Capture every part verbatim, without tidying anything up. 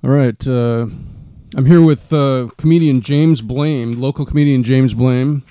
All right. Uh, I'm here with uh, comedian James Blame, local comedian James Blame.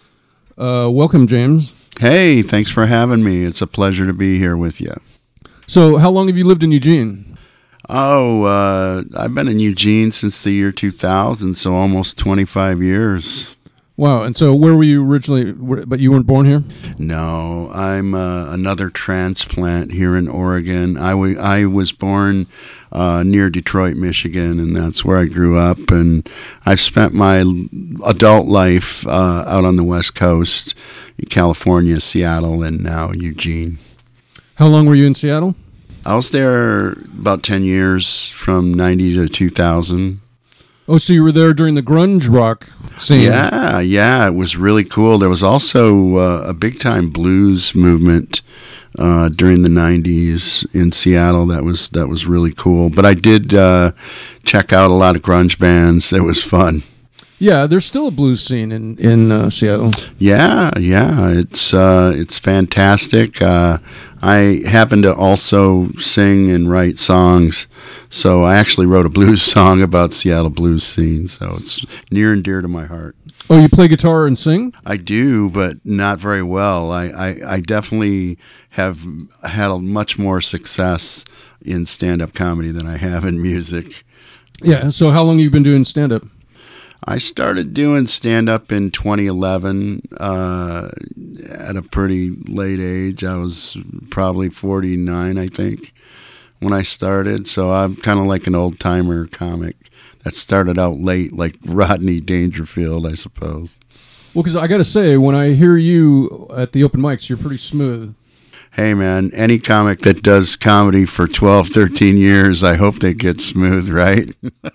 Uh, welcome, James. Hey, thanks for having me. It's a pleasure to be here with you. So how long have you lived in Eugene? Oh, uh, I've been in Eugene since the year two thousand, so almost twenty-five years. Wow. And so where were you originally, but you weren't born here? No, I'm uh, another transplant here in Oregon. I, w- I was born uh, near Detroit, Michigan, and that's where I grew up. And I've spent my adult life uh, out on the West Coast, in California, Seattle, and now Eugene. How long were you in Seattle? I was there about ten years, from ninety to two thousand. Oh, so you were there during the grunge rock scene. Yeah, yeah, it was really cool. There was also uh, a big-time blues movement uh, during the nineties in Seattle. That was that was really cool. But I did uh, check out a lot of grunge bands. It was fun. Yeah, there's still a blues scene in in uh, Seattle. Yeah, yeah, it's uh, it's fantastic. Uh, I happen to also sing and write songs, so I actually wrote a blues song about Seattle blues scene. So it's near and dear to my heart. Oh, you play guitar and sing? I do, but not very well. I, I, I definitely have had a much more success in stand-up comedy than I have in music. Yeah. So how long have you been doing stand-up? I started doing stand-up in twenty eleven uh, at a pretty late age. I was probably forty-nine, I think, when I started. So I'm kind of like an old-timer comic that started out late, like Rodney Dangerfield, I suppose. Well, because I got to say, when I hear you at the open mics, you're pretty smooth. Hey, man, any comic that does comedy for twelve, thirteen years, I hope they get smooth, right?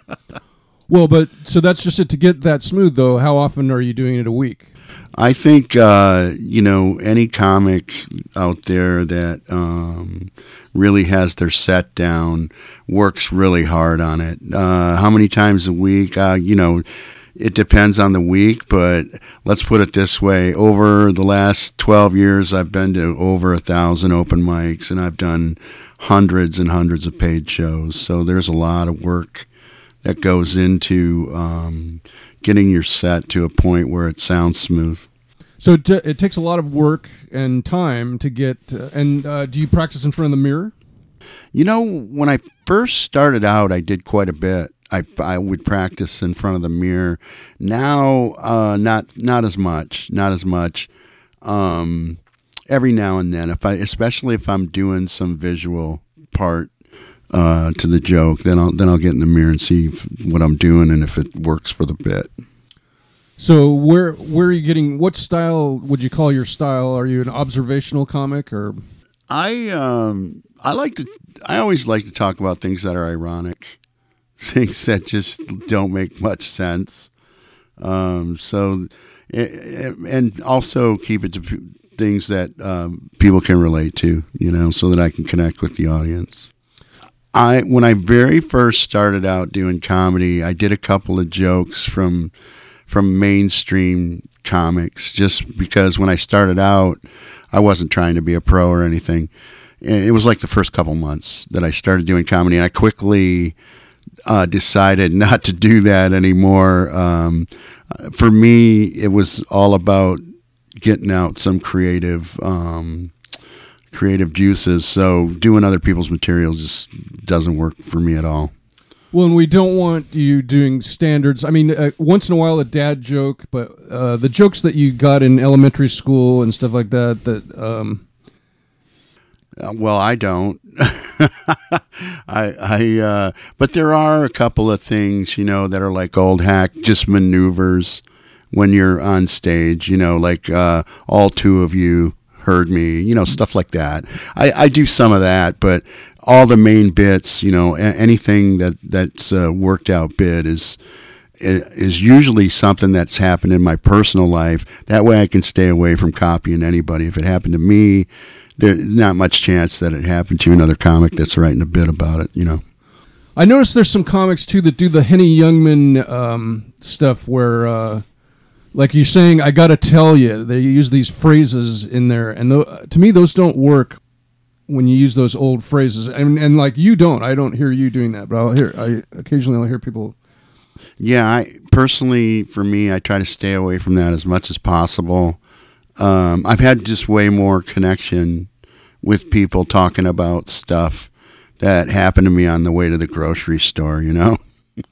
Well, but so that's just it. To get that smooth, though, how often are you doing it a week? I think, uh, you know, any comic out there that um, really has their set down works really hard on it. Uh, how many times a week? Uh, you know, it depends on the week, but let's put it this way. Over the last twelve years, I've been to over a thousand open mics, and I've done hundreds and hundreds of paid shows. So there's a lot of work that goes into um, getting your set to a point where it sounds smooth. So it, t- it takes a lot of work and time to get, uh, and uh, do you practice in front of the mirror? You know, when I first started out, I did quite a bit. I, I would practice in front of the mirror. Now, uh, not not as much, not as much. Um, every now and then, if I, especially if I'm doing some visual part Uh, to the joke, then I'll then I'll get in the mirror and see if, what I'm doing and if it works for the bit. So where where are you getting? What style would you call your style? Are you an observational comic or? I um I like to I always like to talk about things that are ironic, things that just don't make much sense. Um, so and also keep it to things that um, people can relate to, you know, so that I can connect with the audience. I when I very first started out doing comedy, I did a couple of jokes from from mainstream comics just because when I started out, I wasn't trying to be a pro or anything. It was like the first couple months that I started doing comedy, and I quickly uh, decided not to do that anymore. Um, for me, it was all about getting out some creative um creative juices, so doing other people's material just doesn't work for me at all. Well, and we don't want you doing standards. I mean, uh, once in a while a dad joke, but uh, the jokes that you got in elementary school and stuff like that, that... Um... Uh, well, I don't. I, I, uh, but there are a couple of things, you know, that are like old hack, just maneuvers when you're on stage, you know, like uh, all two of you heard me, you know, stuff like that. I, I do some of that, but all the main bits, you know, a- anything that that's a worked out bit is is usually something that's happened in my personal life. That way I can stay away from copying anybody. If it happened to me, there's not much chance that it happened to another comic that's writing a bit about it, you know. I noticed there's some comics, too, that do the Henny Youngman um, stuff where... Uh... Like you're saying, I gotta tell you, they use these phrases in there, and th- to me, those don't work when you use those old phrases, and and like you don't, I don't hear you doing that, but I'll hear. I occasionally I'll hear people. Yeah, I personally, for me, I try to stay away from that as much as possible. Um, I've had just way more connection with people talking about stuff that happened to me on the way to the grocery store, you know?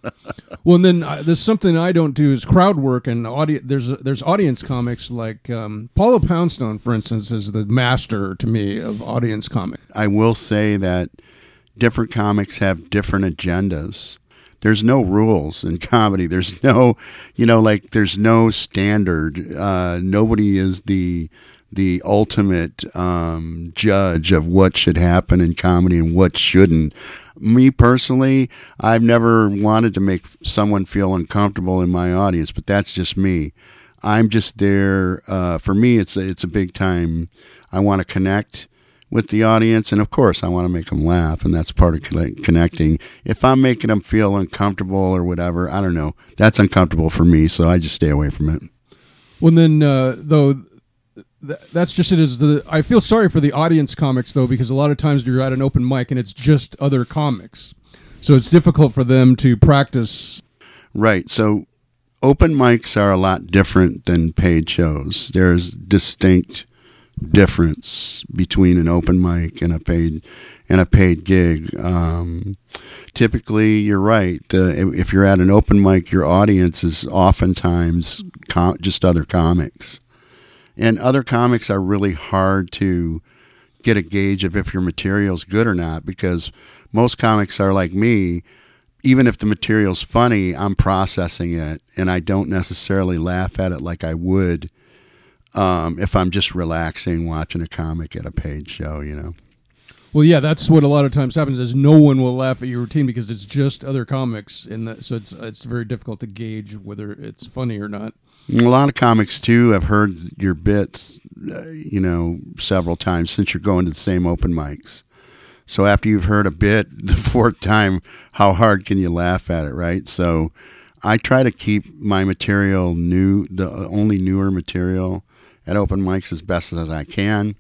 Well, and then uh, there's something I don't do is crowd work and audience. There's there's audience comics like um, Paulo Poundstone, for instance, is the master to me of audience comic. I will say that different comics have different agendas. There's no rules in comedy. There's no, you know, like there's no standard. Uh, nobody is the the ultimate um, judge of what should happen in comedy and what shouldn't. Me personally, I've never wanted to make someone feel uncomfortable in my audience, but that's just me. I'm just there. Uh, for me, it's a, it's a big time. I want to connect with the audience, and of course, I want to make them laugh, and that's part of connect- connecting. If I'm making them feel uncomfortable or whatever, I don't know. That's uncomfortable for me, so I just stay away from it. Well, then, uh, though, th- that's just it. Is the I feel sorry for the audience comics though, because a lot of times you're at an open mic and it's just other comics, so it's difficult for them to practice. Right. So open mics are a lot different than paid shows. There's distinct difference between an open mic and a paid and a paid gig. Um, typically, you're right. Uh, if you're at an open mic, your audience is oftentimes com- just other comics, and other comics are really hard to get a gauge of if your material's good or not, because most comics are like me. Even if the material's funny, I'm processing it, and I don't necessarily laugh at it like I would Um, if I'm just relaxing watching a comic at a paid show, you know. Well, yeah, that's what a lot of times happens is no one will laugh at your routine because it's just other comics, and that, so it's it's very difficult to gauge whether it's funny or not. And a lot of comics too have heard your bits, uh, you know, several times since you're going to the same open mics. So after you've heard a bit the fourth time, how hard can you laugh at it, right? So I try to keep my material new, the only newer material at open mics as best as I can.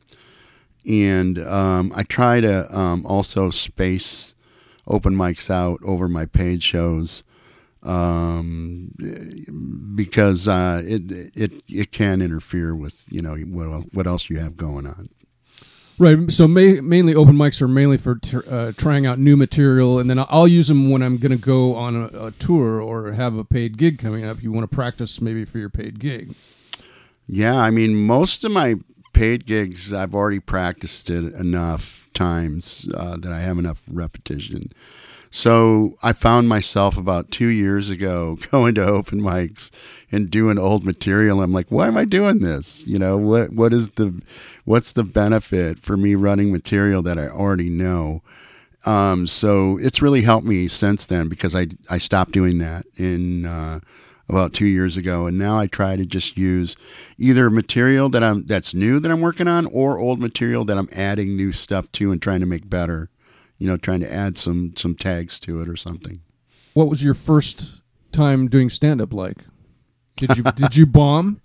And um, I try to um, also space open mics out over my paid shows um, because uh, it, it it can interfere with, you know, what, what else you have going on. Right. So ma- mainly open mics are mainly for t- uh, trying out new material, and then I'll use them when I'm going to go on a, a tour or have a paid gig coming up. You want to practice maybe for your paid gig. Yeah, I mean, most of my paid gigs, I've already practiced it enough times uh, that I have enough repetition. So I found myself about two years ago going to open mics and doing old material. I'm like, why am I doing this? You know, what what is the what's the benefit for me running material that I already know? Um, so it's really helped me since then, because I I stopped doing that in uh, about two years ago, and now I try to just use either material that I'm that's new that I'm working on, or old material that I'm adding new stuff to and trying to make better. You know, trying to add some some tags to it or something. What was your first time doing stand-up like? Did you did you bomb?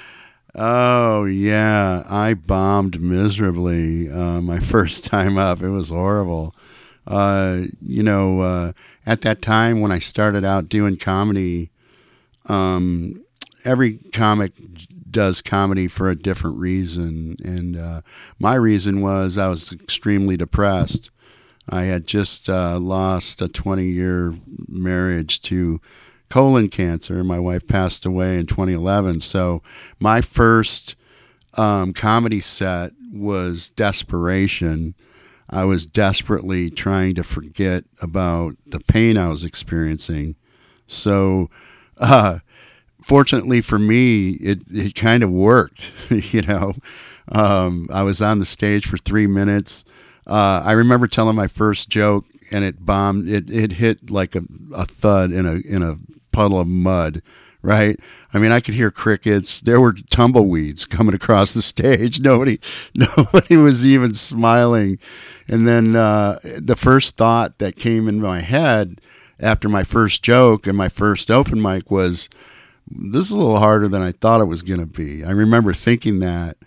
Oh, yeah. I bombed miserably uh, my first time up. It was horrible. Uh, you know, uh, at that time when I started out doing comedy, um, every comic does comedy for a different reason. And uh, my reason was I was extremely depressed. I had just uh, lost a twenty-year marriage to colon cancer. My wife passed away in twenty eleven. So my first um, comedy set was desperation. I was desperately trying to forget about the pain I was experiencing. So uh, fortunately for me, it, it kind of worked. you know, um, I was on the stage for three minutes. Uh, I remember telling my first joke, and it bombed. It it hit like a, a thud in a in a puddle of mud, right? I mean, I could hear crickets. There were tumbleweeds coming across the stage. Nobody nobody was even smiling. And then uh, the first thought that came in my head after my first joke and my first open mic was, this is a little harder than I thought it was going to be. I remember thinking that.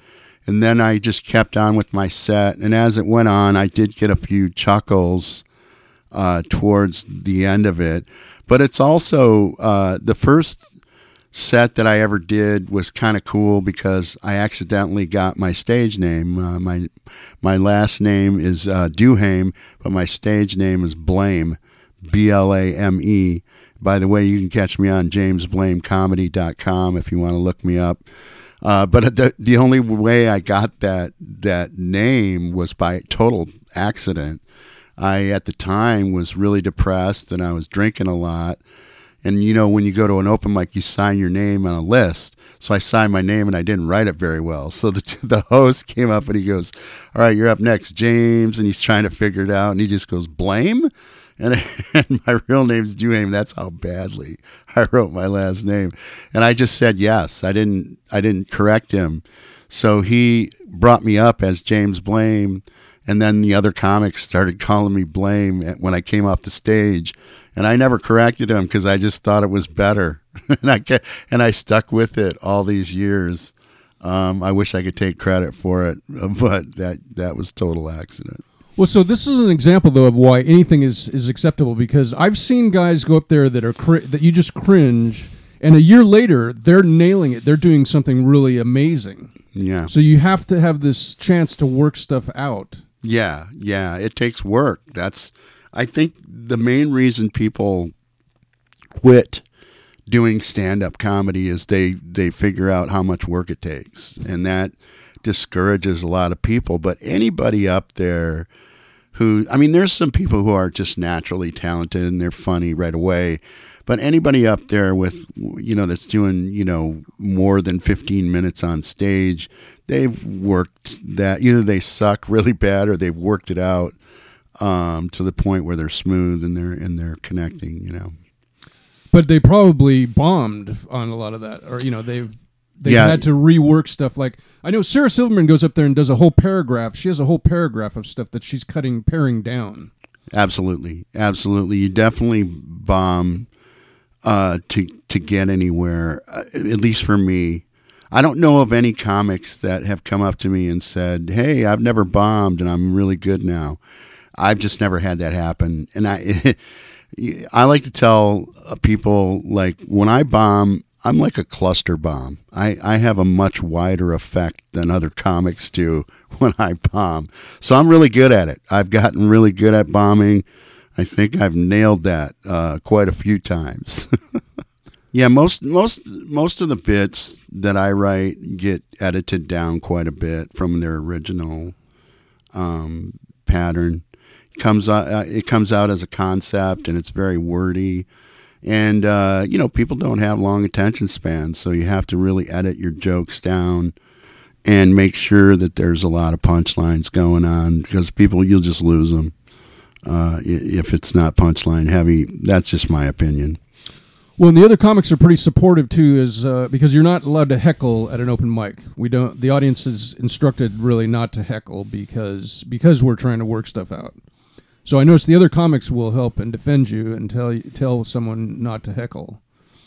And then I just kept on with my set. And as it went on, I did get a few chuckles uh, towards the end of it. But it's also uh, the first set that I ever did was kind of cool because I accidentally got my stage name. Uh, my my last name is uh, Duhame, but my stage name is Blame, B L A M E. By the way, you can catch me on james blame comedy dot com if you want to look me up. Uh, but the the only way I got that that name was by total accident. I, at the time, was really depressed and I was drinking a lot. And, you know, when you go to an open mic, you sign your name on a list. So I signed my name and I didn't write it very well. So the the host came up and he goes, all right, you're up next, James. And he's trying to figure it out. And he just goes, Blame? And, and my real name's Duhame. That's how badly I wrote my last name. And I just said yes. I didn't I didn't correct him. So he brought me up as James Blame. And then the other comics started calling me Blame when I came off the stage. And I never corrected him because I just thought it was better. and, I kept, and I stuck with it all these years. Um, I wish I could take credit for it, but that, that was total accident. Well, so this is an example, though, of why anything is, is acceptable, because I've seen guys go up there that are cri- that you just cringe, and a year later, they're nailing it. They're doing something really amazing. Yeah. So you have to have this chance to work stuff out. Yeah, yeah. It takes work. That's, I think, the main reason people quit doing stand-up comedy is they, they figure out how much work it takes, and that discourages a lot of people. But anybody up there who, I mean, there's some people who are just naturally talented and they're funny right away, but anybody up there with, you know, that's doing, you know, more than fifteen minutes on stage, they've worked that, either they suck really bad or they've worked it out um, to the point where they're smooth and they're, and they're connecting, you know. But they probably bombed on a lot of that, or, you know, they've, They yeah. had to rework stuff. Like, I know Sarah Silverman goes up there and does a whole paragraph. She has a whole paragraph of stuff that she's cutting, paring down. Absolutely. Absolutely. You definitely bomb uh, to to get anywhere, uh, at least for me. I don't know of any comics that have come up to me and said, hey, I've never bombed and I'm really good now. I've just never had that happen. And I, I like to tell people, like, when I bomb, I'm like a cluster bomb. I, I have a much wider effect than other comics do when I bomb. So I'm really good at it. I've gotten really good at bombing. I think I've nailed that uh, quite a few times. yeah, most most most of the bits that I write get edited down quite a bit from their original um, pattern. It comes out, uh, it comes out as a concept, and it's very wordy. And, uh, you know, people don't have long attention spans, so you have to really edit your jokes down and make sure that there's a lot of punchlines going on, because people, you'll just lose them uh, if it's not punchline heavy. That's just my opinion. Well, and the other comics are pretty supportive, too, is uh, because you're not allowed to heckle at an open mic. We don't. The audience is instructed really not to heckle because because we're trying to work stuff out. So I notice the other comics will help and defend you and tell tell someone not to heckle.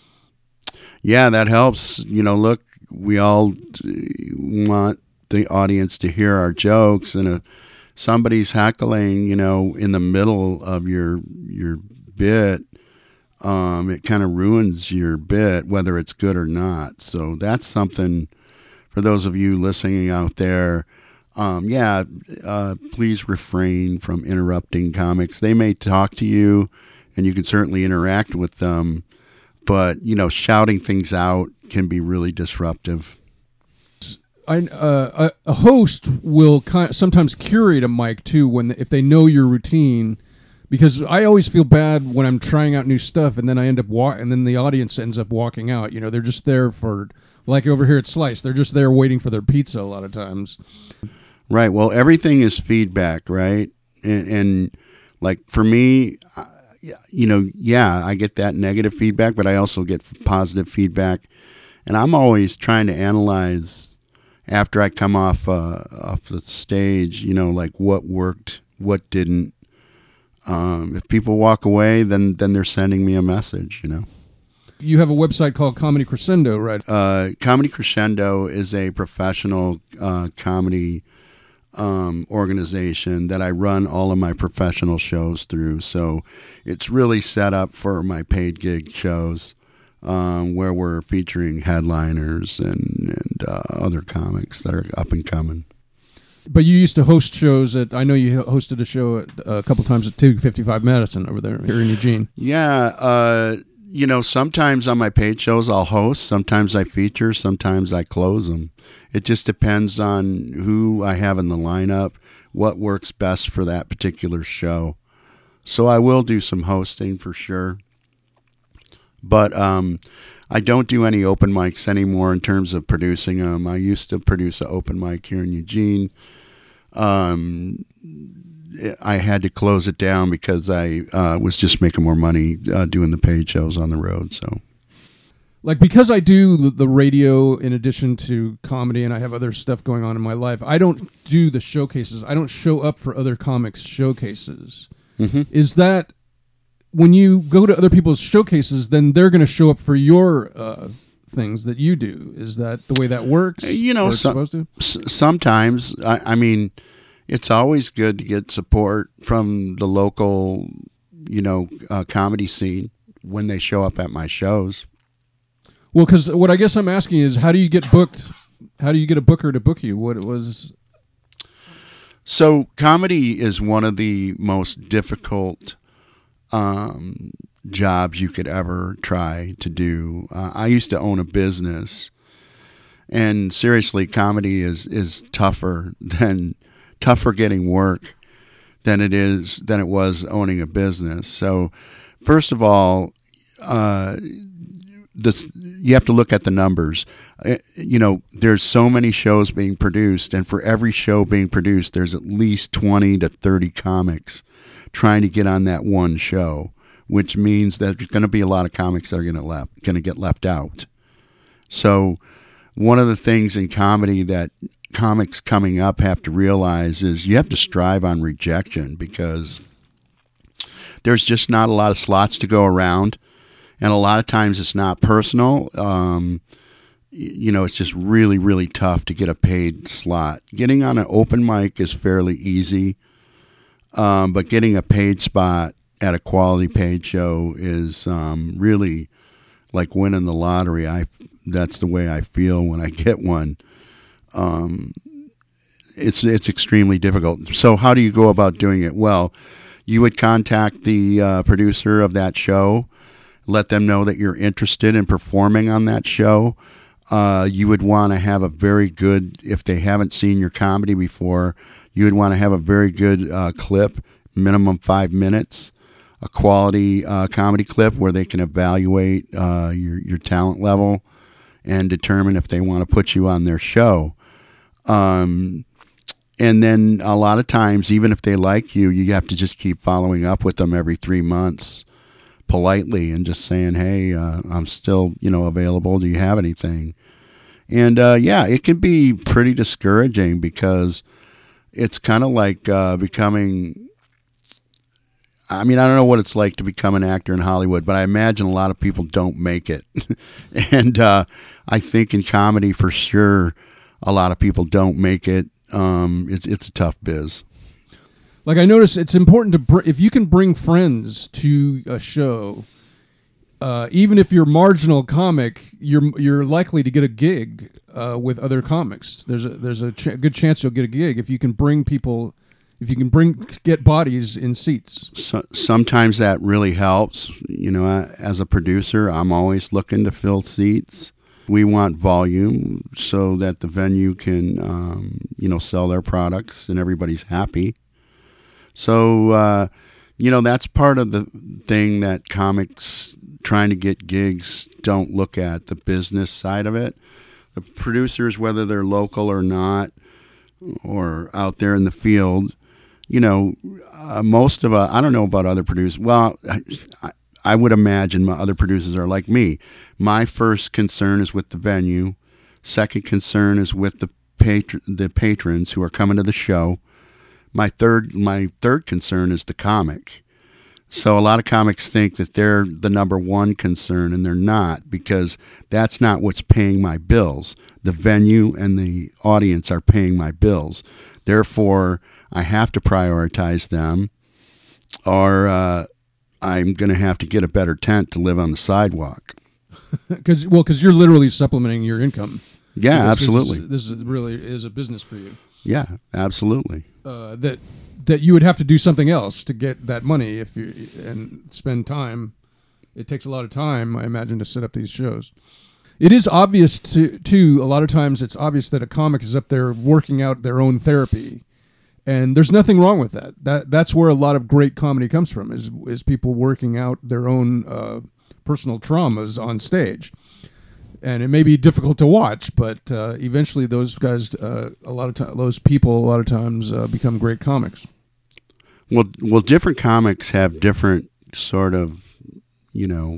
Yeah, that helps. You know, look, we all want the audience to hear our jokes, and if somebody's heckling, you know, in the middle of your your bit, um, it kind of ruins your bit, whether it's good or not. So that's something for those of you listening out there. Um, yeah, uh, please refrain from interrupting comics. They may talk to you, and you can certainly interact with them, but, you know, shouting things out can be really disruptive. I, uh, a, a host will kind of sometimes curate a mic, too, when if they know your routine, because I always feel bad when I'm trying out new stuff, and then I end up wa- and then the audience ends up walking out. You know, they're just there for, like over here at Slice, they're just there waiting for their pizza a lot of times. Right. Well, everything is feedback, right? And, and like for me, uh, you know, yeah, I get that negative feedback, but I also get positive feedback. And I'm always trying to analyze after I come off uh, off the stage, you know, like what worked, what didn't. Um, if people walk away, then then they're sending me a message, you know. you have a website called Comedy Crescendo, right? Uh, Comedy Crescendo is a professional uh, comedy um, organization that I run all of my professional shows through. So it's really set up for my paid gig shows, um, where we're featuring headliners and, and uh, other comics that are up and coming. But you used to host shows at, I know you hosted a show at, uh, a couple times at two fifty-five Madison over there here in Eugene. Yeah. Uh, you know, sometimes on my paid shows I'll host, sometimes I feature, sometimes I close them. It just depends on who I have in the lineup, what works best for that particular show. So I will do some hosting for sure. But um, I don't do any open mics anymore in terms of producing them. I used to produce an open mic here in Eugene. Um, I had to close it down because I uh, was just making more money uh, doing the paid shows on the road. So, like, because I do the radio in addition to comedy, and I have other stuff going on in my life, I don't do the showcases. I don't show up for other comics' showcases. mm-hmm. Is that when you go to other people's showcases, then they're going to show up for your uh, things that you do? Is that the way that works? You know, or it's some, supposed to? S- sometimes, I, I mean, it's always good to get support from the local, you know, uh, comedy scene when they show up at my shows. Well, because what I guess I'm asking is, how do you get booked? How do you get a booker to book you? What it was? So comedy is one of the most difficult um, jobs you could ever try to do. Uh, I used to own a business, and seriously, comedy is is tougher than tougher getting work than it is than it was owning a business. So, first of all, uh, this you have to look at the numbers. Uh, you know, there's so many shows being produced, and for every show being produced, there's at least twenty to thirty comics trying to get on that one show, which means that there's going to be a lot of comics that are going to left going to get left out. So, one of the things in comedy that comics coming up have to realize is you have to strive on rejection, because there's just not a lot of slots to go around, and a lot of times it's not personal. Um, you know, it's just really, really tough to get a paid slot. Getting on an open mic is fairly easy, um, but getting a paid spot at a quality paid show is um, really like winning the lottery. I that's the way I feel when I get one. Um, it's it's extremely difficult. So how do you go about doing it? Well, you would contact the uh, producer of that show, let them know that you're interested in performing on that show. Uh, you would want to have a very good, if they haven't seen your comedy before, you would want to have a very good uh, clip, minimum five minutes, a quality uh, comedy clip where they can evaluate uh, your, your talent level and determine if they want to put you on their show. Um, and then a lot of times, even if they like you, you have to just keep following up with them every three months politely and just saying, hey, uh, I'm still, you know, available. Do you have anything? And, uh, yeah, it can be pretty discouraging, because it's kind of like uh, becoming, I mean, I don't know what it's like to become an actor in Hollywood, but I imagine a lot of people don't make it. And uh, I think in comedy, for sure, a lot of people don't make it. Um, it's it's a tough biz. Like, I notice it's important to br- if you can bring friends to a show, uh, even if you're marginal comic, you're you're likely to get a gig uh, with other comics. There's a there's a ch- good chance you'll get a gig if you can bring people, if you can bring get bodies in seats. So, sometimes that really helps. You know, I, as a producer, I'm always looking to fill seats. We want volume so that the venue can, um, you know, sell their products and everybody's happy. So, uh, you know, that's part of the thing that comics trying to get gigs don't look at, the business side of it. The producers, whether they're local or not, or out there in the field, you know, uh, most of, uh, I don't know about other producers. Well, I, I, I would imagine my other producers are like me. My first concern is with the venue. Second concern is with the patr- the patrons who are coming to the show. My third my third concern is the comic. So a lot of comics think that they're the number one concern, and they're not, because that's not what's paying my bills. The venue and the audience are paying my bills. Therefore, I have to prioritize them, or uh, I'm going to have to get a better tent to live on the sidewalk. Because well, because you're literally supplementing your income. Yeah, This is- absolutely. This is really is a business for you. Yeah, absolutely. Uh, that that you would have to do something else to get that money if you and spend time. It takes a lot of time, I imagine, to set up these shows. It is obvious to too. A lot of times, it's obvious that a comic is up there working out their own therapy, and there's nothing wrong with that. That that's where a lot of great comedy comes from. Is is people working out their own uh, personal traumas on stage. And it may be difficult to watch, but uh, eventually those guys, uh, a lot of times, those people, a lot of times uh, become great comics. Well, well, different comics have different sort of, you know,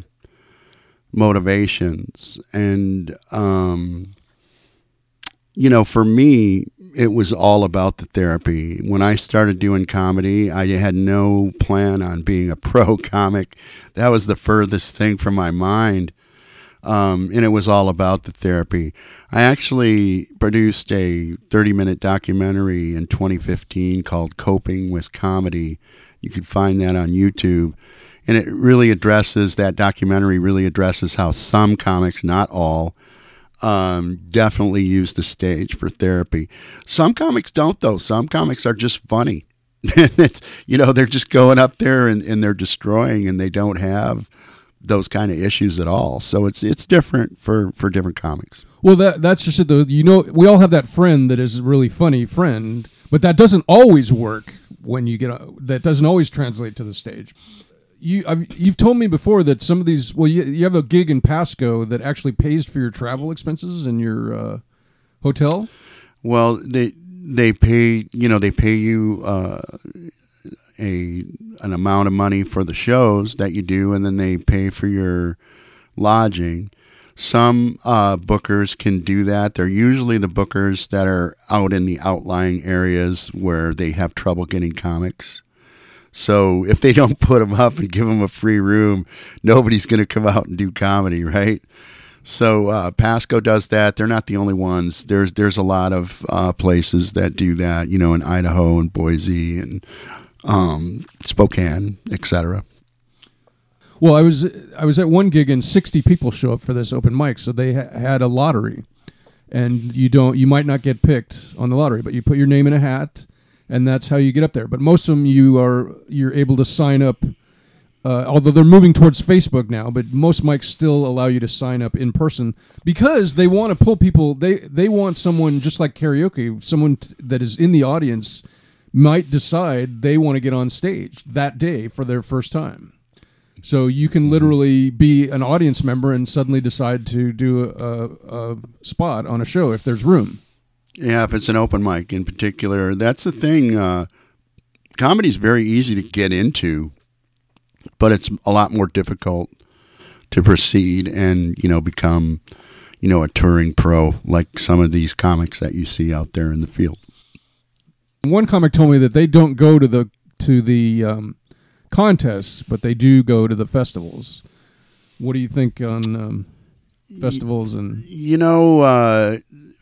motivations, and um, you know, for me, it was all about the therapy. When I started doing comedy, I had no plan on being a pro comic. That was the furthest thing from my mind. Um, and it was all about the therapy. I actually produced a thirty-minute documentary in twenty fifteen called Coping with Comedy. You can find that on YouTube. And it really addresses, that documentary really addresses how some comics, not all, um, definitely use the stage for therapy. Some comics don't, though. Some comics are just funny. it's, you know, they're just going up there and, and they're destroying, and they don't have those kind of issues at all. So it's it's different for, for different comics. Well, that that's just it, though. You know, we all have that friend that is a really funny friend, but that doesn't always work when you get a, that doesn't always translate to the stage. You I've, you've told me before that some of these, well, you, you have a gig in Pasco that actually pays for your travel expenses and your uh, hotel. Well, they they pay you know they pay you uh, a an amount of money for the shows that you do, and then they pay for your lodging. Some uh, bookers can do that. They're usually the bookers that are out in the outlying areas where they have trouble getting comics. So if they don't put them up and give them a free room, nobody's going to come out and do comedy, right? So uh, Pasco does that. They're not the only ones. There's there's a lot of uh, places that do that, you know, in Idaho and Boise and um, Spokane, et cetera. Well, I was I was at one gig and sixty people show up for this open mic, so they ha- had a lottery, and you don't you might not get picked on the lottery, but you put your name in a hat, and that's how you get up there. But most of them you are you're able to sign up, uh, although they're moving towards Facebook now. But most mics still allow you to sign up in person because they want to pull people. They they want someone just like karaoke, someone t- that is in the audience might decide they want to get on stage that day for their first time. So you can literally be an audience member and suddenly decide to do a, a spot on a show if there's room. Yeah, if it's an open mic in particular. That's the thing. Uh, comedy is very easy to get into, but it's a lot more difficult to proceed and, you know, become, you know, a touring pro like some of these comics that you see out there in the field. One comic told me that they don't go to the to the um, contests, but they do go to the festivals. What do you think on um, festivals? And you know, uh,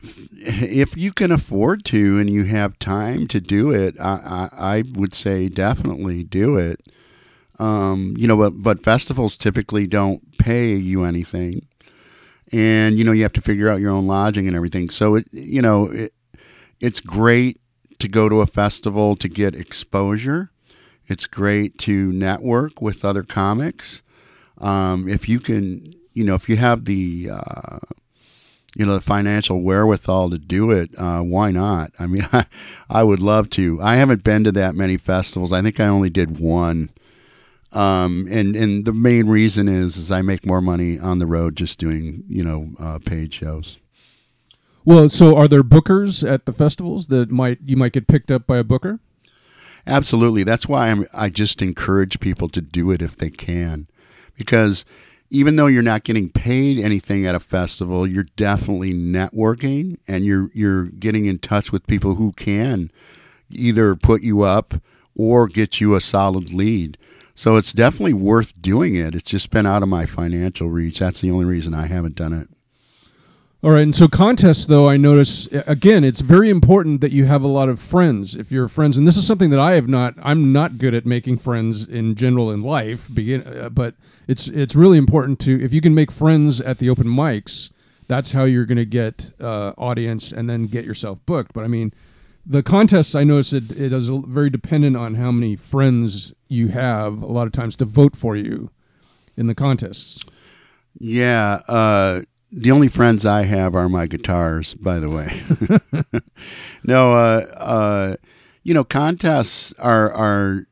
if you can afford to and you have time to do it, I, I, I would say definitely do it. Um, you know, but, but festivals typically don't pay you anything, and you know you have to figure out your own lodging and everything. So it, you know, it, it's great to go to a festival to get exposure. It's great to network with other comics. Um, if you can, you know, if you have the, uh, you know, the financial wherewithal to do it, uh, why not? I mean, I, I would love to. I haven't been to that many festivals. I think I only did one. Um, and, and the main reason is, is I make more money on the road just doing, you know, uh, paid shows. well, so are there bookers at the festivals that might you might get picked up by a booker? Absolutely. That's why I'm, I just encourage people to do it if they can. Because even though you're not getting paid anything at a festival, you're definitely networking and you're you're getting in touch with people who can either put you up or get you a solid lead. So it's definitely worth doing it. It's just been out of my financial reach. That's the only reason I haven't done it. All right, and so contests, though, I notice, again, it's very important that you have a lot of friends. If you're friends, and this is something that I have not, I'm not good at making friends in general in life, begin, uh, but it's it's really important to, if you can make friends at the open mics, that's how you're going to get uh, audience and then get yourself booked. But I mean, the contests, I notice it, it is very dependent on how many friends you have, a lot of times, to vote for you in the contests. Yeah, uh... the only friends I have are my guitars, by the way. no, uh, uh, you know, contests are are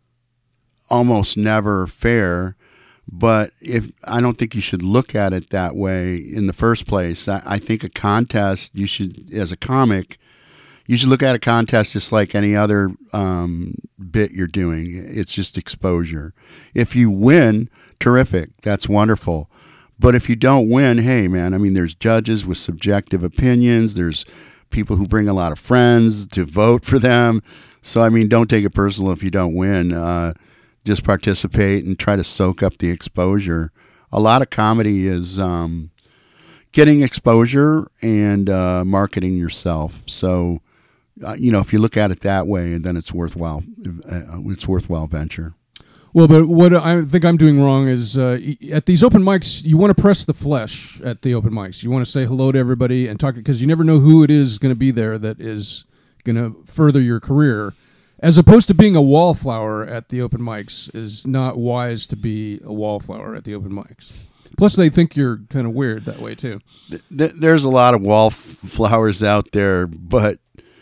almost never fair, but if I don't think you should look at it that way in the first place. I, I think a contest, you should, as a comic, you should look at a contest just like any other um, bit you're doing. It's just exposure. If you win, terrific. That's wonderful. But if you don't win, hey, man, I mean, there's judges with subjective opinions. There's people who bring a lot of friends to vote for them. So, I mean, don't take it personal if you don't win. Uh, just participate and try to soak up the exposure. A lot of comedy is um, getting exposure and uh, marketing yourself. So, uh, you know, if you look at it that way, then it's worthwhile. Uh, it's worthwhile venture. Well, but what I think I'm doing wrong is uh, at these open mics, you want to press the flesh at the open mics. You want to say hello to everybody and talk, because you never know who it is going to be there that is going to further your career. As opposed to being a wallflower at the open mics is not wise to be a wallflower at the open mics. Plus, they think you're kind of weird that way, too. There's a lot of wallflowers out there, but...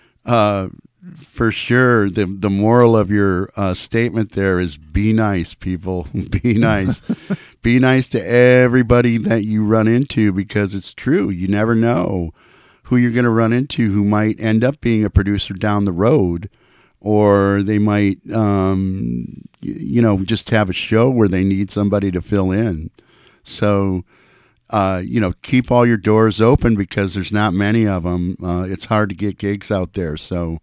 Uh, For sure, the the moral of your uh, statement there is be nice, people. Be nice. Be nice to everybody that you run into, because it's true. You never know who you're going to run into who might end up being a producer down the road, or they might, um, you know, just have a show where they need somebody to fill in. So, uh, you know, keep all your doors open, because there's not many of them. Uh, it's hard to get gigs out there, so...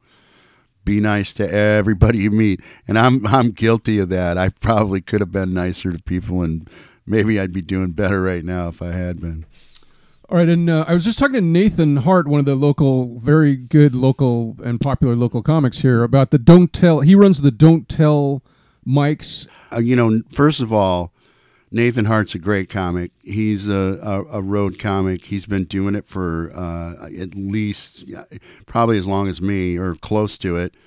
be nice to everybody you meet. And I'm I'm guilty of that. I probably could have been nicer to people, and maybe I'd be doing better right now if I had been. All right, and uh, I was just talking to Nathan Hart, one of the local, very good local and popular local comics here, about the Don't Tell. He runs the Don't Tell mics. Uh, you know, first of all, Nathan Hart's a great comic. He's a, a, a road comic. He's been doing it for uh, at least probably as long as me, or close to it.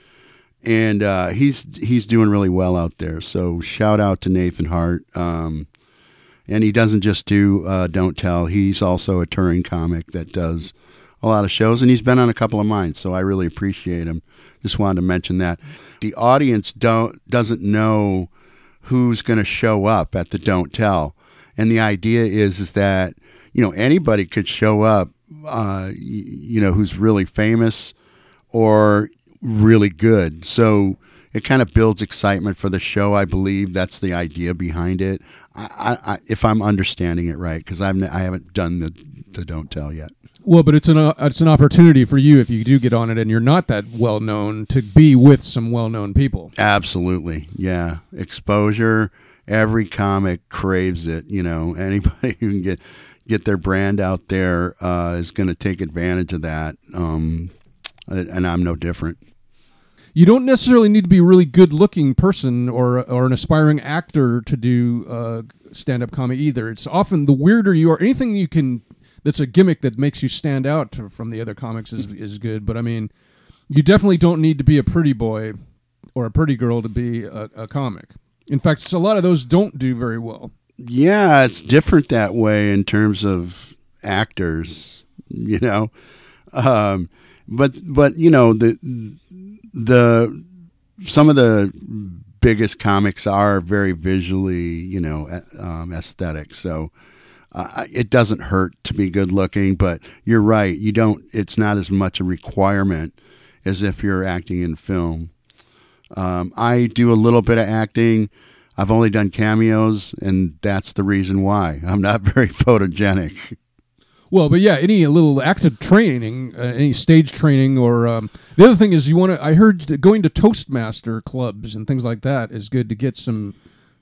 And uh, he's he's doing really well out there. So shout out to Nathan Hart. Um, and he doesn't just do uh, Don't Tell. He's also a touring comic that does a lot of shows. And he's been on a couple of mine, so I really appreciate him. Just wanted to mention that. The audience don't doesn't know who's going to show up at the Don't Tell. And the idea is, is that, you know, anybody could show up, uh, you know, who's really famous or really good. So it kind of builds excitement for the show. I believe that's the idea behind it. I, I, if I'm understanding it right, because I've I haven't done the, the Don't Tell yet. Well, but it's an uh, it's an opportunity for you, if you do get on it and you're not that well known, to be with some well known people. Absolutely, yeah. Exposure. Every comic craves it. You know, anybody who can get get their brand out there uh, is going to take advantage of that. Um, and I'm no different. You don't necessarily need to be a really good looking person or or an aspiring actor to do uh, stand up comedy either. It's often the weirder you are, anything you can. That's a gimmick that makes you stand out to, from the other comics is is good. But I mean, you definitely don't need to be a pretty boy or a pretty girl to be a, a comic. In fact, a lot of those don't do very well. Yeah, it's different that way in terms of actors, you know. Um, but but you know the the some of the biggest comics are very visually, you know, um, aesthetic. So. Uh, it doesn't hurt to be good looking, but you're right. You don't. It's not as much a requirement as if you're acting in film. Um, I do a little bit of acting. I've only done cameos, and that's the reason why. I'm not very photogenic. Well, but yeah, any little active training, uh, any stage training, or um, the other thing is you want to. I heard that going to Toastmaster clubs and things like that is good to get some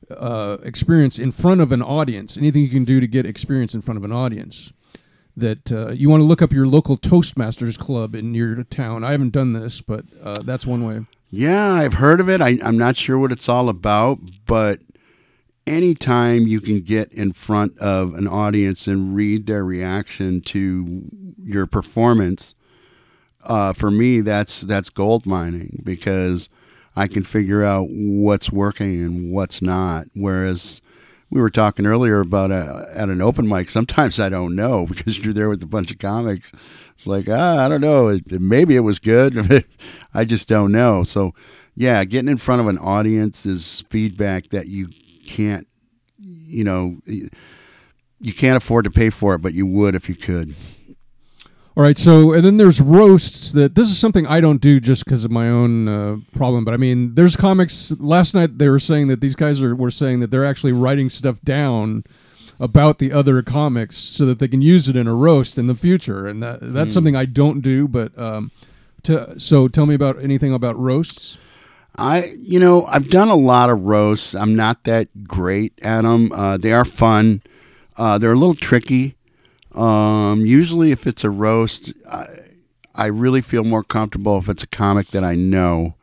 uh, experience in front of an audience. Anything you can do to get experience in front of an audience. That uh, you want to look up your local Toastmasters club in your town. I haven't done this, but uh, that's one way. Yeah, I've heard of it. I, I'm not sure what it's all about, but anytime you can get in front of an audience and read their reaction to your performance, uh, for me, that's that's gold mining, because I can figure out what's working and what's not. Whereas we were talking earlier about a, at an open mic, sometimes I don't know because you're there with a bunch of comics. It's like, ah, I don't know. It, maybe it was good. I just don't know. So, yeah, getting in front of an audience is feedback that you can't, you know, you can't afford to pay for it, but you would if you could. All right, so, and then there's roasts. That this is something I don't do just because of my own uh, problem, but I mean, there's comics. Last night they were saying that these guys are were saying that they're actually writing stuff down about the other comics so that they can use it in a roast in the future, and that that's mm. something I don't do. But um, to, so tell me about anything about roasts. I, you know, I've done a lot of roasts. I'm not that great at them. Uh, they are fun. Uh, they're a little tricky. Um, usually if it's a roast, I, I really feel more comfortable if it's a comic that I know,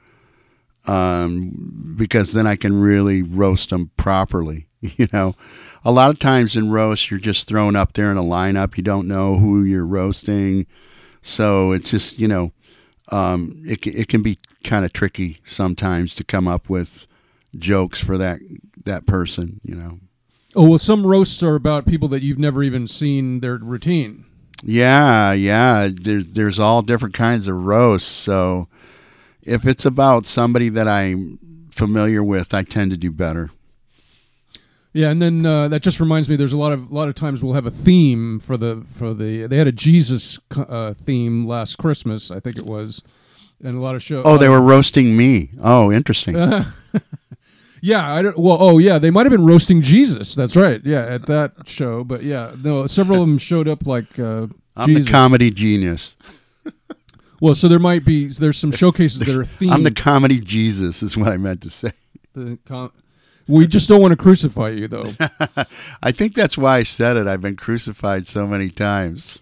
um, because then I can really roast them properly. You know, a lot of times in roasts, you're just thrown up there in a lineup. You don't know who you're roasting. So it's just, you know, um, it, it can be kind of tricky sometimes to come up with jokes for that, that person, you know. Oh, well, some roasts are about people that you've never even seen their routine. Yeah, yeah. There's there's all different kinds of roasts. So if it's about somebody that I'm familiar with, I tend to do better. Yeah, and then uh, that just reminds me. There's a lot of a lot of times we'll have a theme for the for the. They had a Jesus uh, theme last Christmas, I think it was, and a lot of shows. Oh, they were roasting me. Oh, interesting. Yeah, I don't, well, oh yeah, they might have been roasting Jesus. That's right. Yeah, at that show. But yeah, no, several of them showed up like uh, I'm Jesus. the comedy genius. Well, so there might be there's some showcases that are themed. I'm the comedy Jesus, is what I meant to say. The com- we just don't want to crucify you, though. I think that's why I said it. I've been crucified so many times.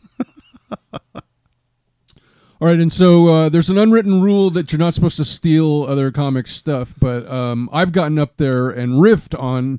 All right, and so uh, there's an unwritten rule that you're not supposed to steal other comic stuff, but um, I've gotten up there and riffed on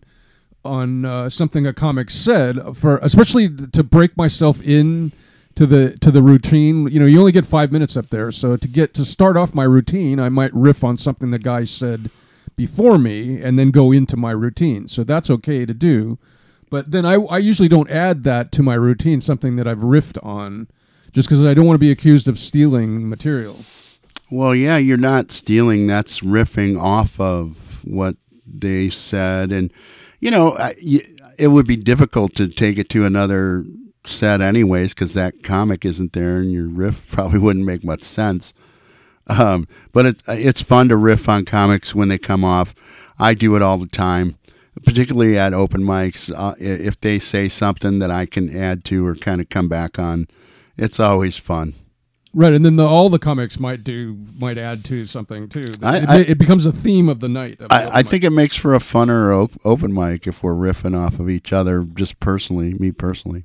on uh, something a comic said, for especially to break myself in to the to the routine. You know, you only get five minutes up there, so to get to start off my routine, I might riff on something the guy said before me, and then go into my routine. So that's okay to do, but then I, I usually don't add that to my routine, something that I've riffed on. Just because I don't want to be accused of stealing material. Well, yeah, you're not stealing. That's riffing off of what they said. And, you know, it would be difficult to take it to another set anyways, because that comic isn't there and your riff probably wouldn't make much sense. Um, but it, it's fun to riff on comics when they come off. I do it all the time, particularly at open mics. Uh, if they say something that I can add to or kind of come back on, it's always fun. Right, and then the, all the comics might do might add to something too. I, it, I, it becomes a theme of the night. Of the I, I think it makes for a funner op- open mic if we're riffing off of each other, just personally, me personally.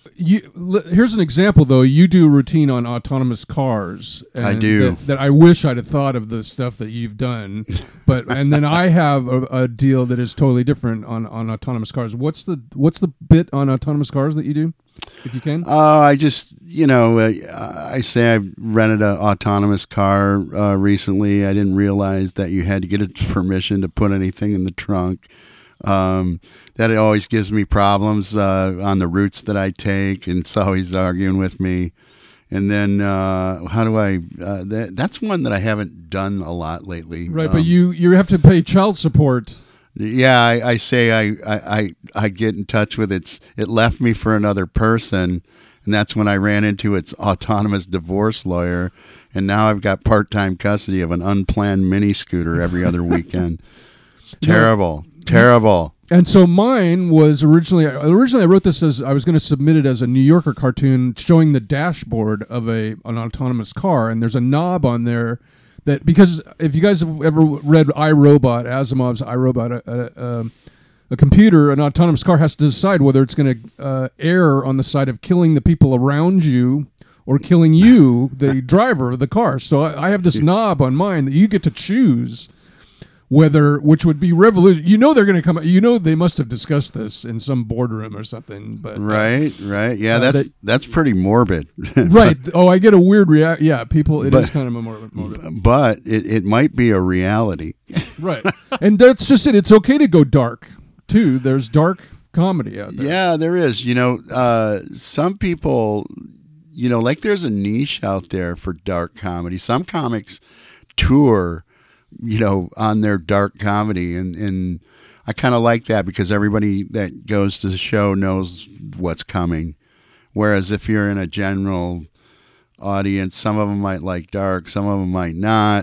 You, here's an example, though. You do a routine on autonomous cars. And I do. That, that I wish I'd have thought of the stuff that you've done. But and then I have a, a deal that is totally different on, on autonomous cars. What's the what's the bit on autonomous cars that you do, if you can? Uh, I just, you know, uh, I say I rented an autonomous car uh, recently. I didn't realize that you had to get its permission to put anything in the trunk. Um, that it always gives me problems uh, on the routes that I take, and it's always arguing with me. And then uh, how do I? Uh, that, that's one that I haven't done a lot lately. Right, um, but you you have to pay child support. Yeah, I, I say I, I, I get in touch with it. It left me for another person, and that's when I ran into its autonomous divorce lawyer. And now I've got part-time custody of an unplanned mini scooter every other weekend. It's terrible. No. Terrible. And so mine was originally, originally I wrote this as, I was going to submit it as a New Yorker cartoon showing the dashboard of a an autonomous car. And there's a knob on there that, because if you guys have ever read iRobot, Asimov's iRobot, uh, uh, a computer, an autonomous car, has to decide whether it's going to uh, err on the side of killing the people around you or killing you, the driver of the car. So I, I have this knob on mine that you get to choose whether, which would be revolution. You know they're going to come. You know they must have discussed this in some boardroom or something. But right, uh, right, yeah, uh, that's that, that's pretty morbid. Right. Oh, I get a weird react. Yeah, people. It but, is kind of a morbid. morbid. But it, it might be a reality. Right, and that's just it. It's okay to go dark too. There's dark comedy out there. Yeah, there is. You know, uh, some people, you know, like there's a niche out there for dark comedy. Some comics tour, you know, on their dark comedy, and, and I kind of like that because everybody that goes to the show knows what's coming. Whereas if you're in a general audience, some of them might like dark, some of them might not.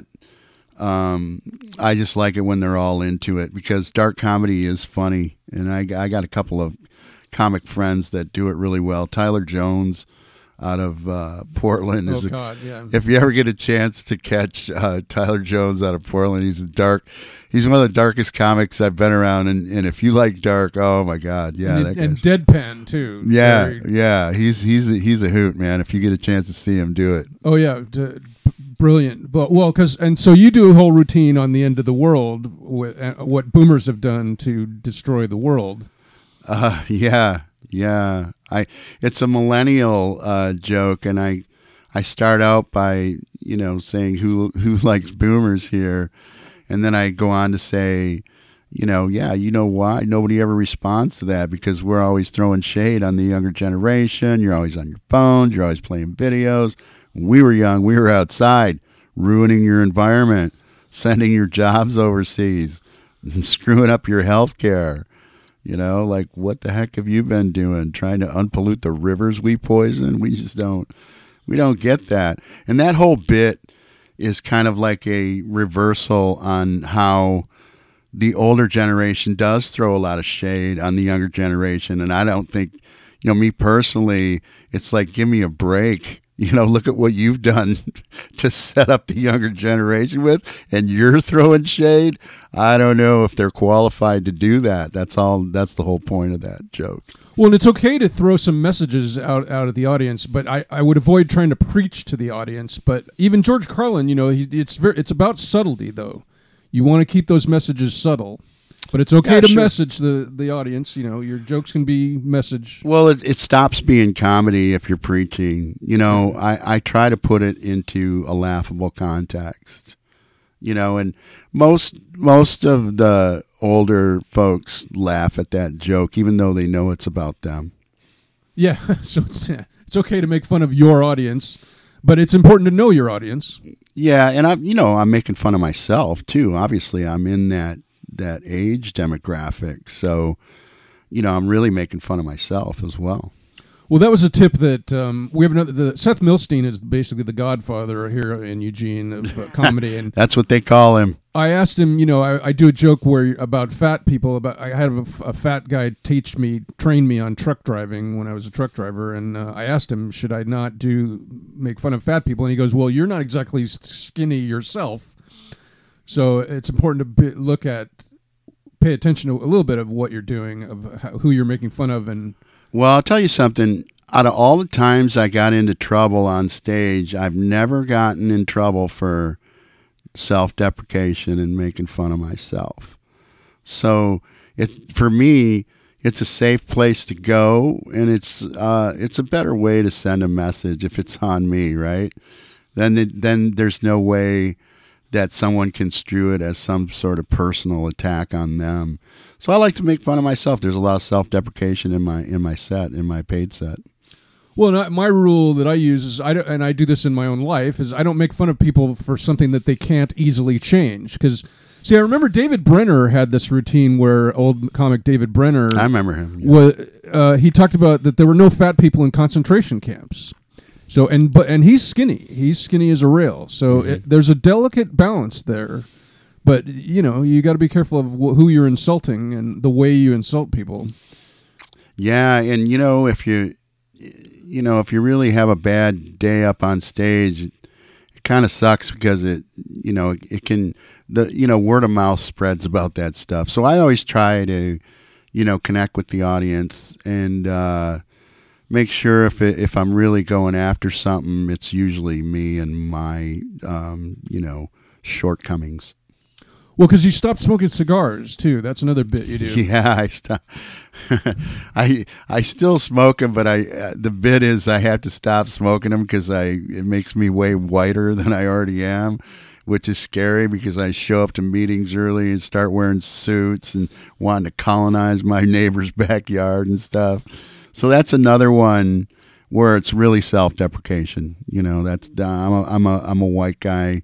Um, I just like it when they're all into it because dark comedy is funny, and I, I got a couple of comic friends that do it really well. Tyler Jones out of uh, Portland. Is Oh a, God, yeah. If you ever get a chance to catch uh, Tyler Jones out of Portland, he's a dark. He's one of the darkest comics I've been around, and, and if you like dark, oh my God, yeah, and, that and guy's- deadpan too. yeah, Very- yeah, he's he's a, he's a hoot, man. If you get a chance to see him do it, Oh yeah, d- b- brilliant. But well, because and so you do a whole routine on the end of the world with uh, what boomers have done to destroy the world. uh, yeah, yeah. I it's a millennial uh, joke, and I I start out by you know saying who who likes boomers here, and then I go on to say, you know, yeah, you know why nobody ever responds to that because we're always throwing shade on the younger generation. You're always on your phones. You're always playing videos. When we were young, we were outside ruining your environment, sending your jobs overseas, screwing up your health care. You know, like what the heck have you been doing? Trying to unpollute the rivers we poison? We just don't, we don't get that. And that whole bit is kind of like a reversal on how the older generation does throw a lot of shade on the younger generation. And I don't think, you know, me personally, it's like, give me a break. You know, look at what you've done to set up the younger generation with, and you're throwing shade. I don't know if they're qualified to do that. That's all. That's the whole point of that joke. Well, and it's okay to throw some messages out, out at the audience, but I, I would avoid trying to preach to the audience. But even George Carlin, you know, he, it's very, it's about subtlety, though. You want to keep those messages subtle, but it's okay Yeah, to sure. message the, the audience. You know, your jokes can be message. Well, it, it stops being comedy if you're preaching. You know, I, I try to put it into a laughable context. You know, and most most of the older folks laugh at that joke, even though they know it's about them. Yeah, so it's it's okay to make fun of your audience, but it's important to know your audience. Yeah, and I, you know, I'm making fun of myself too. Obviously, I'm in that that age demographic, so you know, I'm really making fun of myself as well. Well, that was a tip that um, we have another. The, Seth Milstein is basically the godfather here in Eugene of uh, comedy, and That's what they call him. I asked him. You know, I, I do a joke where about fat people. About I had a, a fat guy teach me, train me on truck driving when I was a truck driver, and uh, I asked him, should I not do make fun of fat people? And he goes, well, you're not exactly skinny yourself, so it's important to be, look at, pay attention to a little bit of what you're doing, of how, who you're making fun of, and. Well, I'll tell you something. Out of all the times I got into trouble on stage, I've never gotten in trouble for self-deprecation and making fun of myself. So it for me, it's a safe place to go, and it's uh, it's a better way to send a message if it's on me, right? Then it, then there's no way that someone can construe it as some sort of personal attack on them. So I like to make fun of myself. There's a lot of self-deprecation in my in my set, in my paid set. Well, no, my rule that I use is, I don't, and I do this in my own life, is I don't make fun of people for something that they can't easily change. Because, see, I remember David Brenner had this routine where old comic David Brenner, I remember him. Yeah. was, uh, he talked about that there were no fat people in concentration camps. So and but and he's skinny. He's skinny as a rail. So Mm-hmm. it, there's a delicate balance there. But, you know, you got to be careful of wh- who you're insulting and the way you insult people. Yeah, and you know, if you you know, if you really have a bad day up on stage, it, it kind of sucks because it, you know, it, it can, the you know, word of mouth spreads about that stuff. So I always try to you know, connect with the audience and uh, make sure if it, if I'm really going after something, it's usually me and my, um, you know, shortcomings. Well, because you stopped smoking cigars too. That's another bit you do. Yeah, I stop. I I still smoke them, but I uh, the bit is I have to stop smoking them because I it makes me way whiter than I already am, which is scary because I show up to meetings early and start wearing suits and wanting to colonize my neighbor's backyard and stuff. So that's another one where it's really self-deprecation. You know, that's I'm a I'm a I'm a white guy.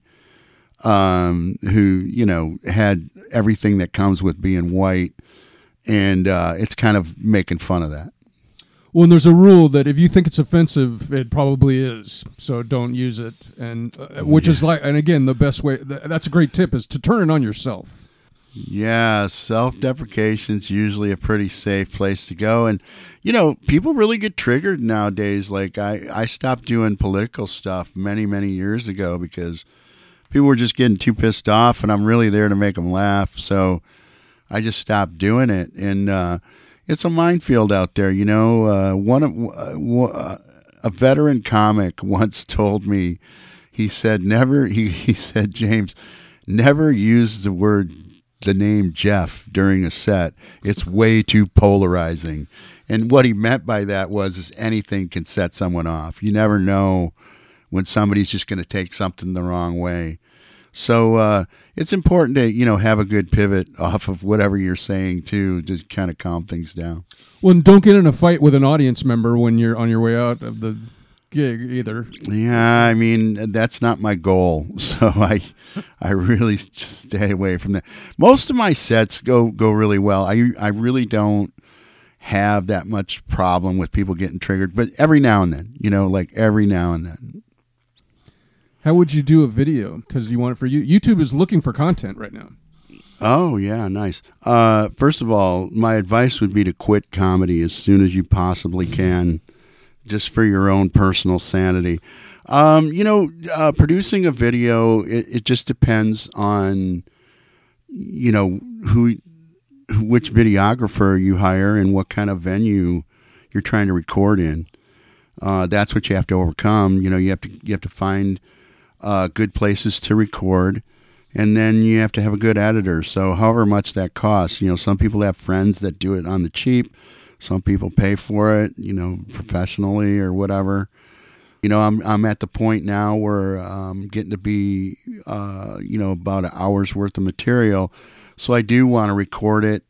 Um, who, you know, had everything that comes with being white, and uh, it's kind of making fun of that. Well, and there's a rule that if you think it's offensive, it probably is, so don't use it. And uh, which yeah. is like, and again, the best way, th- that's a great tip, is to turn it on yourself. Yeah, self-deprecation is usually a pretty safe place to go. And, you know, people really get triggered nowadays. Like, I, I stopped doing political stuff many, many years ago because people were just getting too pissed off, and I'm really there to make them laugh. So I just stopped doing it. And uh, it's a minefield out there, you know. Uh, one of uh, a veteran comic once told me, he said, never, he, he said, James, never use the word, the name Jeff during a set. It's way too polarizing. And what he meant by that was is anything can set someone off. You never know when somebody's just going to take something the wrong way. So uh, it's important to, you know, have a good pivot off of whatever you're saying, too, to kind of calm things down. Well, and don't get in a fight with an audience member when you're on your way out of the gig either. Yeah, I mean, that's not my goal. So I I really just stay away from that. Most of my sets go, go really well. I, I really don't have that much problem with people getting triggered, but every now and then, you know, like every now and then. How would you do a video? Because you want it for you. YouTube is looking for content right now. Oh, yeah, nice. Uh, first of all, my advice would be to quit comedy as soon as you possibly can, just for your own personal sanity. Um, you know, uh, producing a video, it, it just depends on, you know, who, which videographer you hire and what kind of venue you're trying to record in. Uh, that's what you have to overcome. You know, you have to you have to find Uh, good places to record, and then you have to have a good editor. So however much that costs, you know, some people have friends that do it on the cheap. Some people pay for it, you know, professionally or whatever. You know, I'm I'm at the point now where I'm getting to be, uh, you know, about an hour's worth of material. So I do want to record it,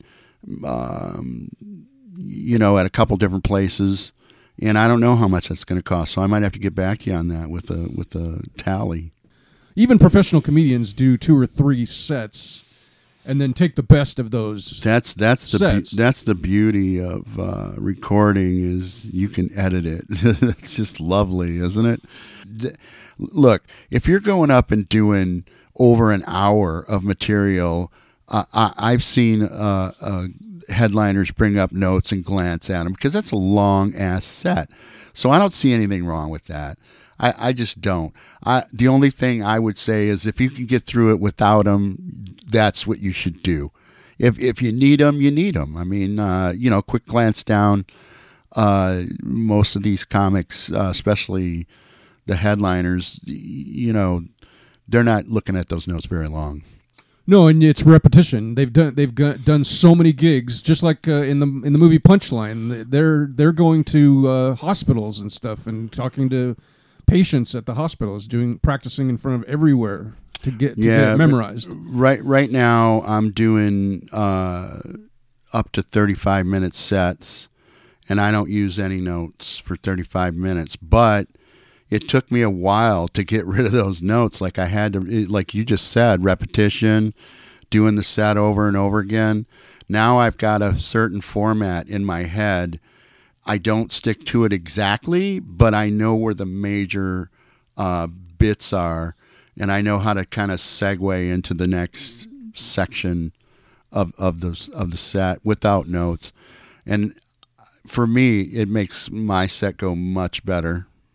um, you know, at a couple different places. And I don't know how much that's going to cost, so I might have to get back to you on that with a with a tally. Even professional comedians do two or three sets, and then take the best of those. That's that's the sets. Be- that's the beauty of uh, recording is you can edit it. It's just lovely, isn't it? D- Look, if you're going up and doing over an hour of material, uh, I, I've seen. Uh, uh, headliners bring up notes and glance at them because that's a long ass set. So I don't see anything wrong with that. I, I just don't. I, the only thing I would say is if you can get through it without them, that's what you should do. If if you need them, you need them. I mean, uh, you know, quick glance down. Uh, most of these comics, uh, especially the headliners, you know, they're not looking at those notes very long. No, and it's repetition. They've done they've got, done so many gigs, just like uh, in the in the movie Punchline. They're they're going to uh, hospitals and stuff and talking to patients at the hospitals, doing practicing in front of everywhere to get to yeah, get it memorized. Right right now, I'm doing uh, up to thirty-five minute sets, and I don't use any notes for thirty-five minutes, but it took me a while to get rid of those notes. Like I had to, like you just said, repetition, doing the set over and over again. Now I've got a certain format in my head. I don't stick to it exactly, but I know where the major uh, bits are, and I know how to kind of segue into the next section of of the of the set without notes. And for me, it makes my set go much better.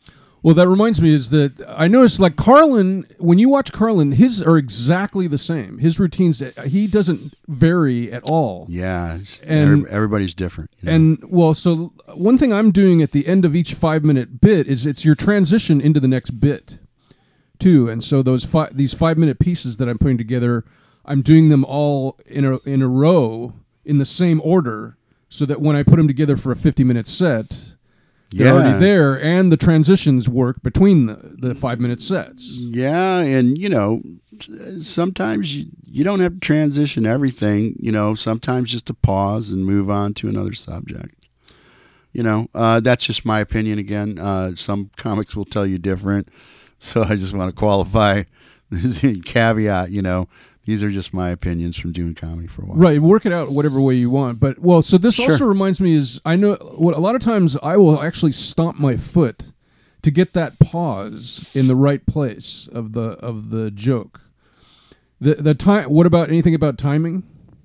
Well, that reminds me is that I noticed like Carlin, when you watch Carlin, his are exactly the same. His routines, he doesn't vary at all. Yeah, and every, everybody's different. You know? And well, so one thing I'm doing at the end of each five minute bit is it's your transition into the next bit, too. And so those fi- these five minute pieces that I'm putting together, I'm doing them all in a in a row in the same order, so that when I put them together for a fifty minute set. They're yeah. already there, and the transitions work between the, the five-minute sets. Yeah, and, you know, sometimes you, you don't have to transition everything, you know, sometimes just to pause and move on to another subject. You know, uh, that's just my opinion again. Uh, some comics will tell you different, so I just want to qualify, caveat, you know, these are just my opinions from doing comedy for a while. Right, work it out whatever way you want. But, well, so this Sure. also reminds me is, I know, what a lot of times I will actually stomp my foot to get that pause in the right place of the of the joke. The the time. What about anything about timing?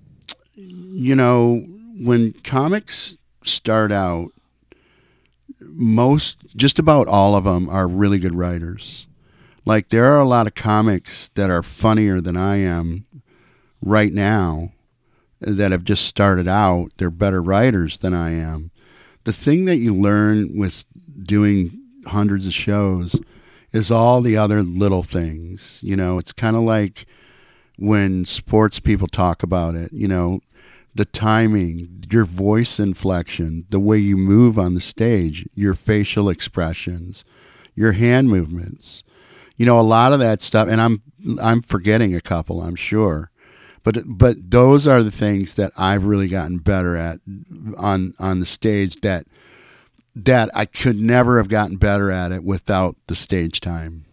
You know, when comics start out, most, just about all of them are really good writers. Like, there are a lot of comics that are funnier than I am right now that have just started out. They're better writers than I am. The thing that you learn with doing hundreds of shows is all the other little things. You know, it's kind of like when sports people talk about it, you know, the timing, your voice inflection, the way you move on the stage, your facial expressions, your hand movements. You know, a lot of that stuff, and I'm I'm forgetting a couple, I'm sure, but but those are the things that I've really gotten better at on on the stage. That that I could never have gotten better at it without the stage time.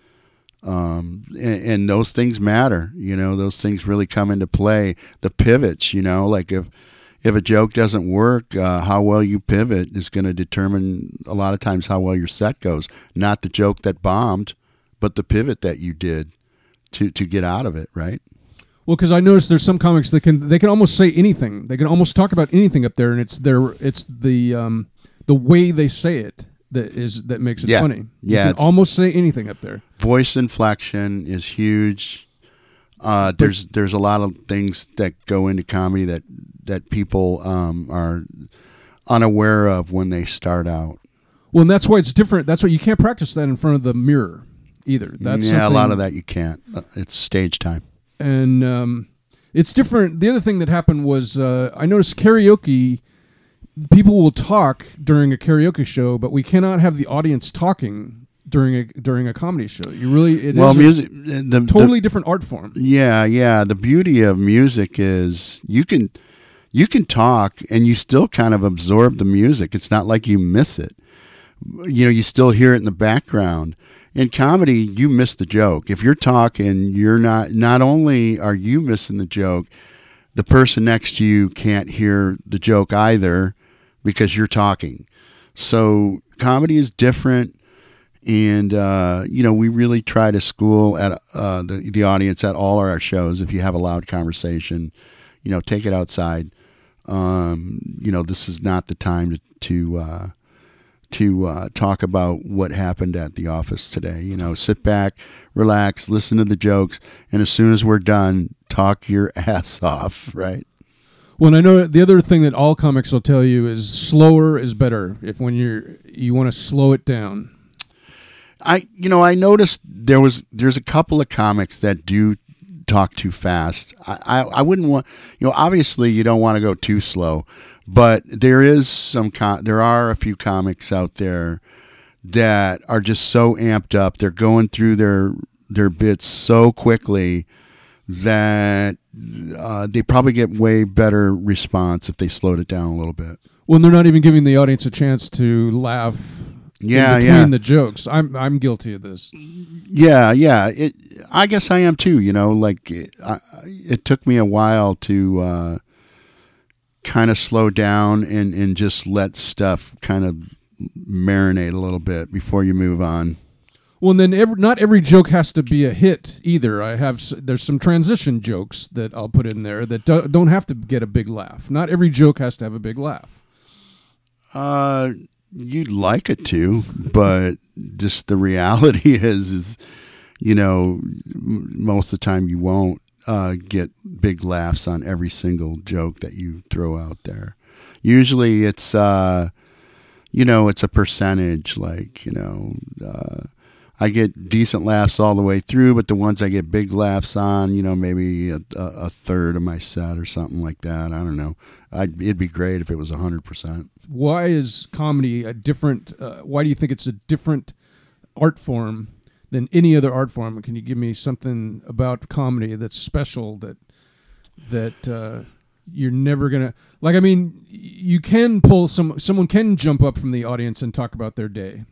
Um, and, and those things matter. You know, those things really come into play. The pivots, you know, like if if a joke doesn't work, uh, how well you pivot is going to determine a lot of times how well your set goes. Not the joke that bombed, but the pivot that you did to, to get out of it, right? Well, because I noticed there's some comics that can they can almost say anything. They can almost talk about anything up there, and it's their it's the um, the way they say it that is that makes it yeah. funny. You yeah, can almost say anything up there. Voice inflection is huge. Uh, there's there's a lot of things that go into comedy that that people um, are unaware of when they start out. Well, and that's why it's different. That's why you can't practice that in front of the mirror either. That's yeah, a lot of that you can't. It's stage time. And um, it's different. The other thing that happened was uh, I noticed karaoke, people will talk during a karaoke show, but we cannot have the audience talking during a during a comedy show. You really it well, is music, the, totally the, different art form. Yeah, yeah. The beauty of music is you can you can talk and you still kind of absorb the music. It's not like you miss it. You know, you still hear it in the background. In comedy, you miss the joke. If you're talking, you're not, not only are you missing the joke, the person next to you can't hear the joke either because you're talking. So comedy is different. And, uh, you know, we really try to school at uh, the, the audience at all our shows. If you have a loud conversation, you know, take it outside. Um, you know, this is not the time to, to, uh, to uh, talk about what happened at the office today. You know, sit back, relax, listen to the jokes, and as soon as we're done, talk your ass off, right? Well, and I know the other thing that all comics will tell you is slower is better. If when you're you want to slow it down. I, you know, I noticed there was there's a couple of comics that do talk too fast. I, I, I wouldn't want, you know, obviously you don't want to go too slow, but there is some, com- there are a few comics out there that are just so amped up. They're going through their, their bits so quickly that uh, they probably get way better response if they slowed it down a little bit. Well, they're not even giving the audience a chance to laugh. Yeah, in between yeah. the jokes. I'm I'm guilty of this. Yeah, yeah. It. I guess I am too. You know, like it, I, it took me a while to uh, kind of slow down and, and just let stuff kind of marinate a little bit before you move on. Well, and then every, not every joke has to be a hit either. I have there's some transition jokes that I'll put in there that do, don't have to get a big laugh. Not every joke has to have a big laugh. Uh. you'd like it to, but just the reality is, is you know, most of the time you won't uh, get big laughs on every single joke that you throw out there. Usually it's, uh, you know, it's a percentage, like, you know, uh, I get decent laughs all the way through, but the ones I get big laughs on, you know, maybe a, a third of my set or something like that. I don't know. I'd, it'd be great if it was one hundred percent. Why is comedy a different, uh, why do you think it's a different art form than any other art form? Can you give me something about comedy that's special that, that uh, you're never going to, like, I mean, you can pull some, someone can jump up from the audience and talk about their day.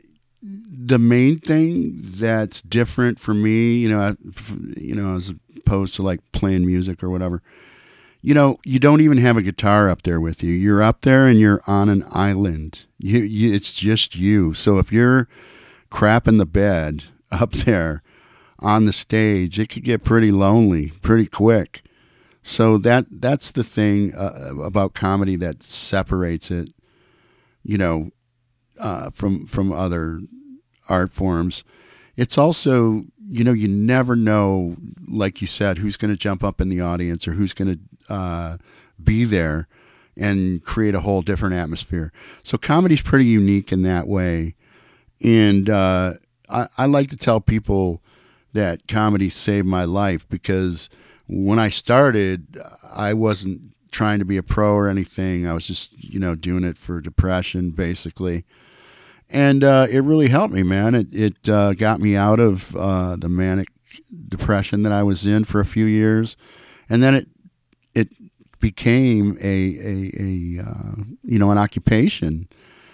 The main thing that's different for me, you know, you know, as opposed to like playing music or whatever, you know, you don't even have a guitar up there with you. You're up there and you're on an island. You, you it's just you. So if you're crapping the bed up there on the stage, it could get pretty lonely pretty quick. So that that's the thing uh, about comedy that separates it, you know, Uh, from from other art forms. It's also, you know, you never know, like you said, who's going to jump up in the audience or who's going to uh, be there and create a whole different atmosphere. So comedy's pretty unique in that way. And uh, I, I like to tell people that comedy saved my life, because when I started, I wasn't trying to be a pro or anything. I was just, you know, doing it for depression, basically. And uh, it really helped me, man. It it uh, got me out of uh, the manic depression that I was in for a few years, and then it it became a a, a uh, you know, an occupation.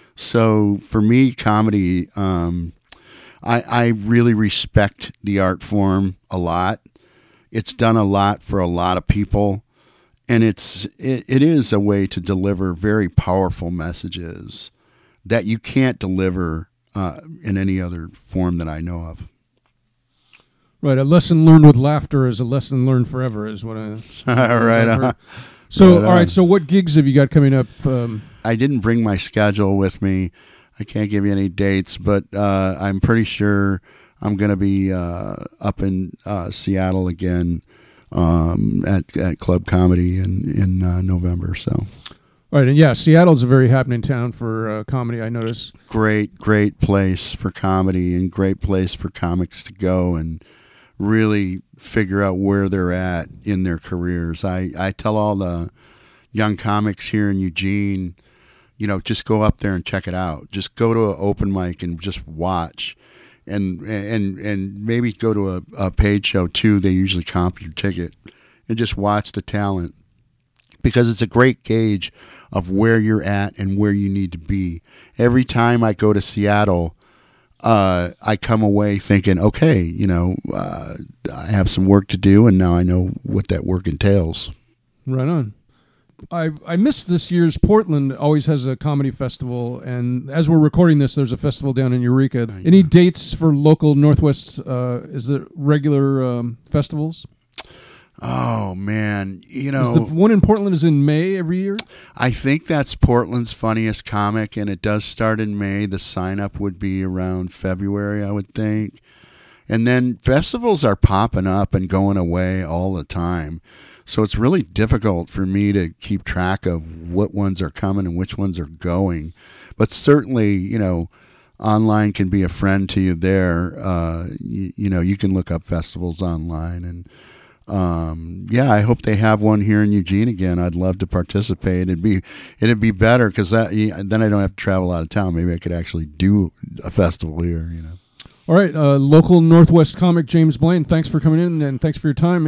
So for me, comedy, um, I I really respect the art form a lot. It's done a lot for a lot of people, and it's it, it is a way to deliver very powerful messages that you can't deliver uh, in any other form that I know of. Right, a lesson learned with laughter is a lesson learned forever, is what I. All right. Uh, so, right all right. So, what gigs have you got coming up? Um, I didn't bring my schedule with me. I can't give you any dates, but uh, I'm pretty sure I'm going to be uh, up in uh, Seattle again um, at at Club Comedy in in uh, November. So. Right, and yeah, Seattle's a very happening town for uh, comedy, I notice. Great, great place for comedy, and great place for comics to go and really figure out where they're at in their careers. I, I tell all the young comics here in Eugene, you know, just go up there and check it out. Just go to an open mic and just watch. And and and maybe go to a, a paid show too. They usually comp your ticket, and just watch the talent. Because it's a great gauge of where you're at and where you need to be. Every time I go to Seattle, uh, I come away thinking, okay, you know, uh, I have some work to do, and now I know what that work entails. Right on. I I missed this year's Portland. Always has a comedy festival, and as we're recording this, there's a festival down in Eureka. Oh, yeah. Any dates for local Northwest? Uh, is it regular um, festivals? Oh, man. You know, is the one in Portland is in May every year? I think that's Portland's Funniest Comic, and it does start in May. The sign-up would be around February, I would think. And then festivals are popping up and going away all the time. So it's really difficult for me to keep track of what ones are coming and which ones are going. But certainly, you know, online can be a friend to you there. Uh, you, you know, you can look up festivals online, and Um, yeah, I hope they have one here in Eugene again. I'd love to participate. It'd be, it'd be better because that then I don't have to travel out of town. Maybe I could actually do a festival here. You know. All right, uh, local Northwest comic James Blaine. Thanks for coming in and thanks for your time.